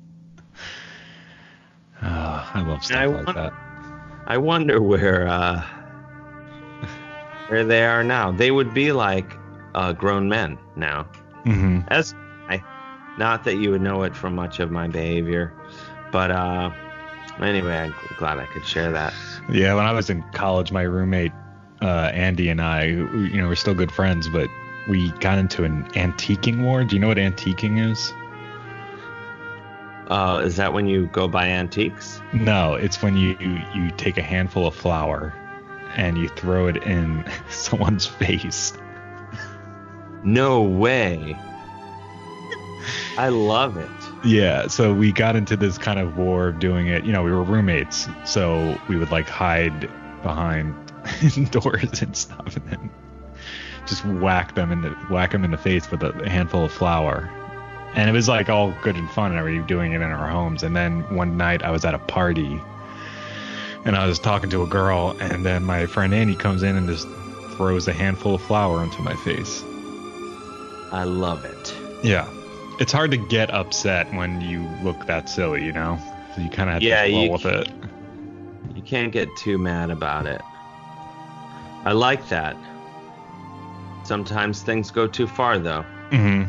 Oh, I love stuff I like wonder, that. I wonder where uh, where they are now. They would be like uh, grown men now. Mm-hmm. As I, not that you would know it from much of my behavior. But uh, anyway, I'm glad I could share that. Yeah, when I was in college, my roommate uh, Andy and I, you know, we're still good friends, but we got into an antiquing war. Do you know what antiquing is? Uh, is that when you go buy antiques? No, it's when you, you, you take a handful of flour and you throw it in someone's face. No way. I love it. Yeah, so we got into this kind of war of doing it. You know, we were roommates, so we would like hide behind doors and stuff, and then just whack them in the whack them in the face with a handful of flour. And it was like all good and fun, and everybody doing it in our homes. And then one night I was at a party, and I was talking to a girl, and then my friend Andy comes in and just throws a handful of flour into my face. I love it. Yeah. It's hard to get upset when you look that silly, you know? So you kind of have yeah, to roll you with it. You can't get too mad about it. I like that. Sometimes things go too far, though. Mm-hmm.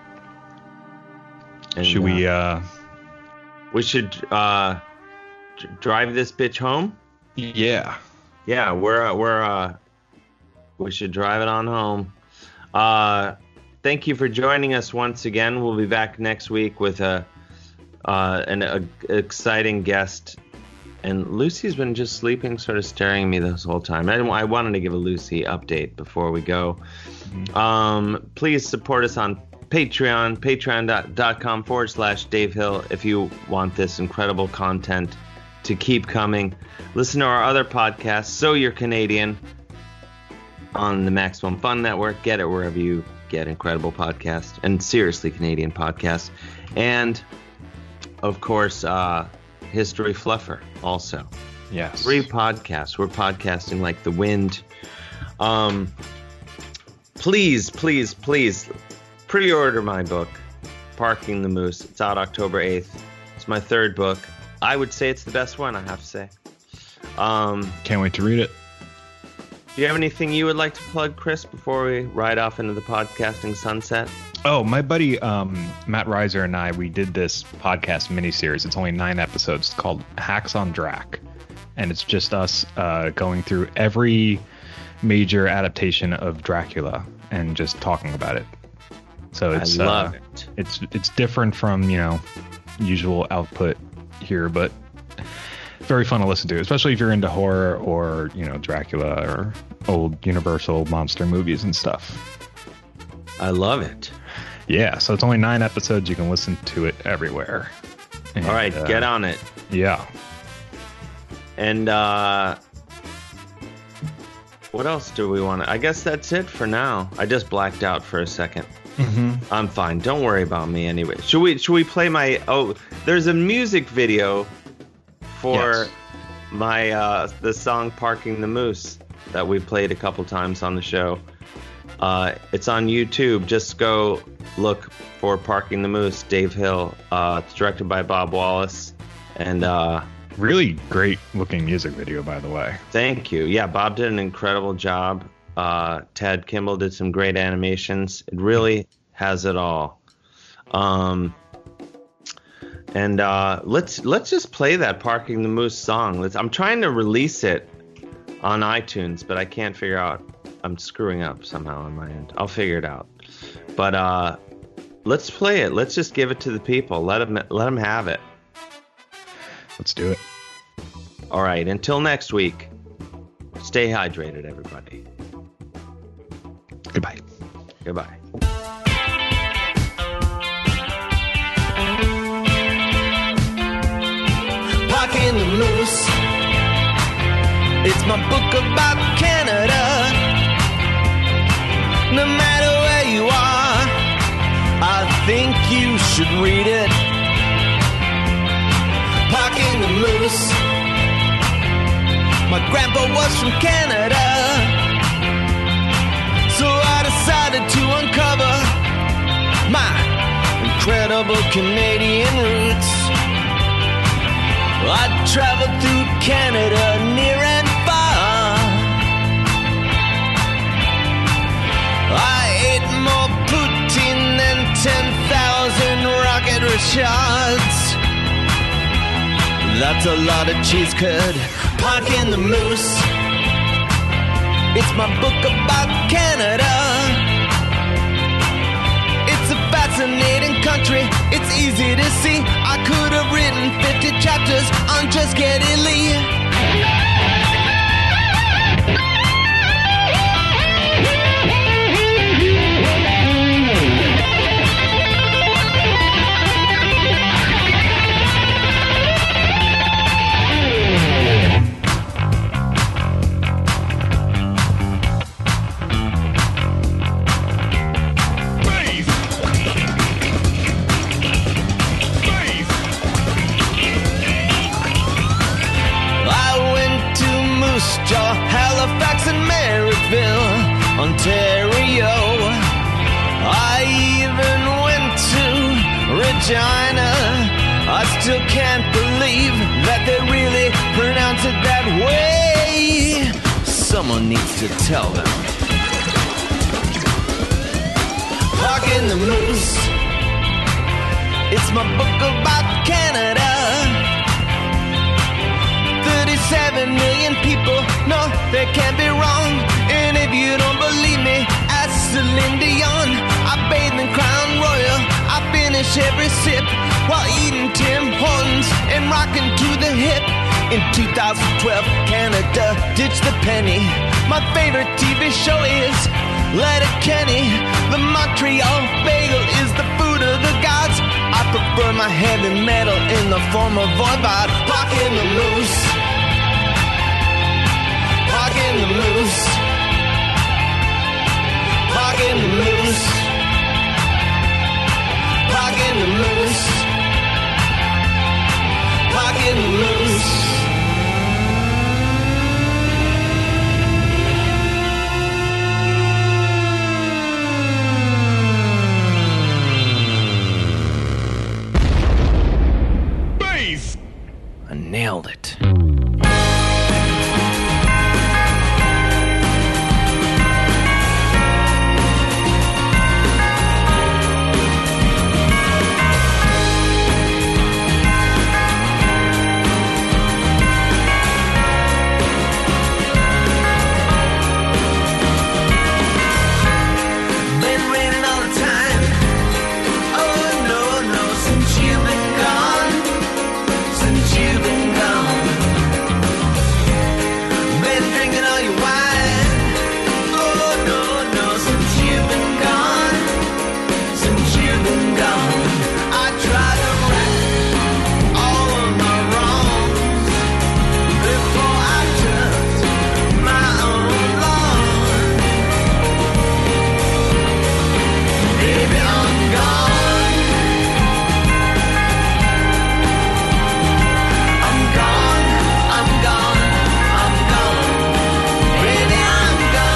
And, should we, uh... uh... We should, uh... d- drive this bitch home? Yeah. Yeah, we're, uh, we're, uh... We should drive it on home. Uh... Thank you for joining us once again. We'll be back next week with a uh, an a, exciting guest and Lucy's been just sleeping, sort of staring at me this whole time. I, I wanted to give a Lucy update before we go. Mm-hmm. Um, please support us on Patreon, patreon.com forward slash Dave Hill if you want this incredible content to keep coming. Listen to our other podcasts, So You're Canadian, on the Maximum Fun Network. Get it wherever you get incredible podcasts and Seriously Canadian podcasts. And, of course, uh, History Fluffer also. Yes. Three podcasts. We're podcasting like the wind. Um, please, please, please pre-order my book, Parking the Moose. It's out October eighth. It's my third book. I would say it's the best one, I have to say. Um, Can't wait to read it. Do you have anything you would like to plug, Chris, before we ride off into the podcasting sunset? Oh, my buddy um, Matt Reiser and I, we did this podcast miniseries. It's only nine episodes. It's called Hacks on Drac. And it's just us uh, going through every major adaptation of Dracula and just talking about it. So it's I love uh, it. It's it's different from, you know, usual output here, but very fun to listen to, especially if you're into horror or, you know, Dracula or old Universal monster movies and stuff. I love it. Yeah, so it's only nine episodes. You can listen to it everywhere. And, All right, uh, get on it. Yeah. And uh, what else do we want to... I guess that's it for now. I just blacked out for a second. Mm-hmm. I'm fine. Don't worry about me anyway. Should we should we play my... Oh, there's a music video for Yes. my uh, the song Parking the Moose that we played a couple times on the show. Uh, it's on YouTube. Just go look for Parking the Moose, Dave Hill. Uh, it's directed by Bob Wallace. And uh, Really great looking music video, by the way. thank you. Yeah, Bob did an incredible job. Uh, Ted Kimball did some great animations. It really has it all. Um, and uh, let's let's just play that Parking the Moose song. Let's, I'm trying to release it on iTunes, but I can't figure out. I'm screwing up somehow on my end. I'll figure it out. But uh, let's play it. Let's just give it to the people. Let them, let them have it. Let's do it. All right. Until next week, stay hydrated, everybody. Goodbye. Goodbye. Parking the Moose. It's my book about Canada. No matter where you are, I think you should read it. Parking the Moose. My grandpa was from Canada, so I decided to uncover my incredible Canadian roots. I traveled through Canada near and far. I ate more poutine than ten thousand Rocket Richards. That's a lot of cheese curd. Parking the Moose. It's my book about Canada. It's a fascinating country. It's easy to see. I could have written fifty chapters on just Geddy Lee. Halifax and Merrickville, Ontario. I even went to Regina. I still can't believe that they really pronounce it that way. Someone needs to tell them. Parking the Moose. It's my book about Canada. thirty-seven million people, no, they can't be wrong. And if you don't believe me, ask Celine Dion. I bathe in Crown Royal, I finish every sip while eating Tim Hortons and rocking to the hip. In two thousand twelve, Canada ditched the penny. My favorite T V show is Letterkenny. The Montreal bagel is the food of the gods. I prefer my heavy metal in the form of Voivod. Park in the moose. Park in the moose. Park in the moose. Park in the moose. Park in the moose. I nailed it. Been raining all the time. Oh no, no, since you've been gone. Since you've been gone. Been drinking all your wine. Oh no, no, since you've been gone. Since you've been gone. I tried to right all of my wrongs before I took my own lawn. Baby, I'm gone. I'm gone, I'm gone, I'm gone. Baby, I'm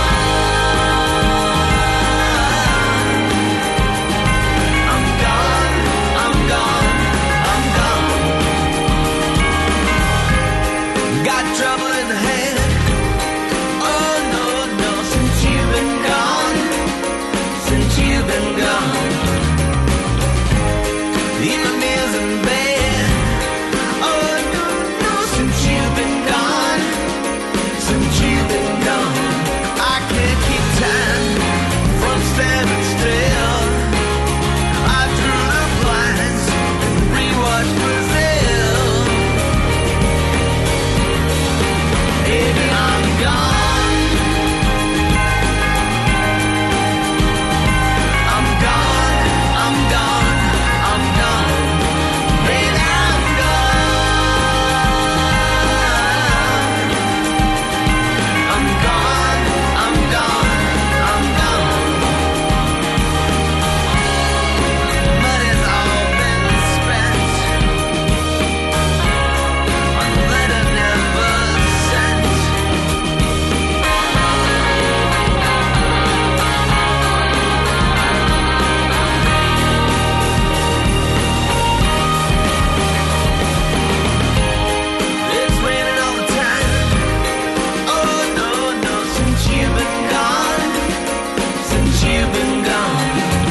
gone. I'm gone, I'm gone, I'm gone. Got trouble in the head. Oh no, no, since you've been gone. Since you've been gone. Eat my meals in bed. Oh no, no, since you've been gone. Since you've been gone. I can't keep time from standing still. I drew the blinds and rewatched Brazil. Baby, I'm gone. I'm gone, I'm gone, I'm gone. Baby, I'm gone. I'm gone, I'm gone, I'm gone. Money's all been spent on a letter never sent. It's raining all the time. Oh no, no, since you've been gone. Since you've been gone.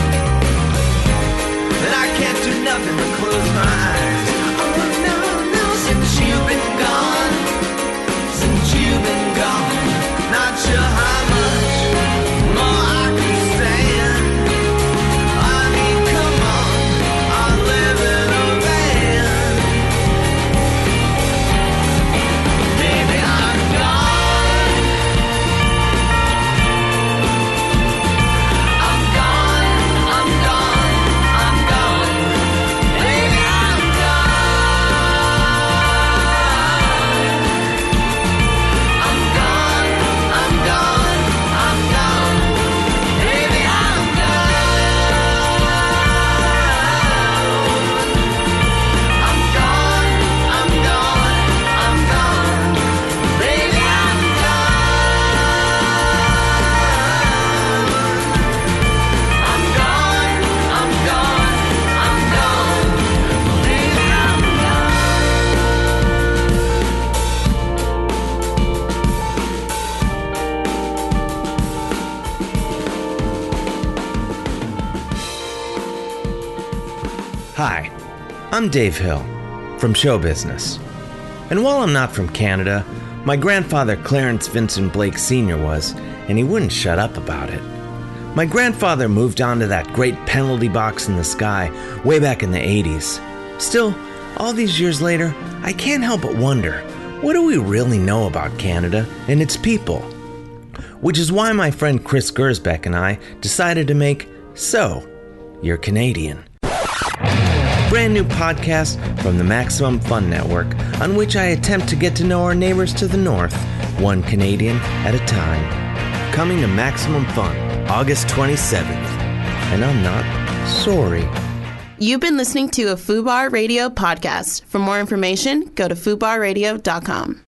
And I can't do nothing but close my eyes. Oh no, no, since you've been gone. Since you've been gone. Not sure how much more I can stand. I mean, come on, I live in a van. Baby, I'm gone. I'm gone, I'm gone, I'm gone. Baby, I'm gone. I'm gone, I'm gone, I'm gone. Baby, I'm gone. I'm gone, I'm gone, I'm gone. Baby, I'm gone. I'm gone, I'm gone, I'm gone. Baby, I'm Hi, I'm Dave Hill from Show Business. And while I'm not from Canada, my grandfather Clarence Vincent Blake Senior was, and he wouldn't shut up about it. My grandfather moved onto that great penalty box in the sky way back in the eighties. Still, all these years later, I can't help but wonder, what do we really know about Canada and its people? Which is why my friend Chris Gersbeck and I decided to make So, You're Canadian. Brand new podcast from the Maximum Fun Network, on which I attempt to get to know our neighbors to the north, one Canadian at a time. Coming to Maximum Fun, August twenty-seventh. And I'm not sorry. You've been listening to a FUBAR Radio podcast. For more information, go to fubar radio dot com.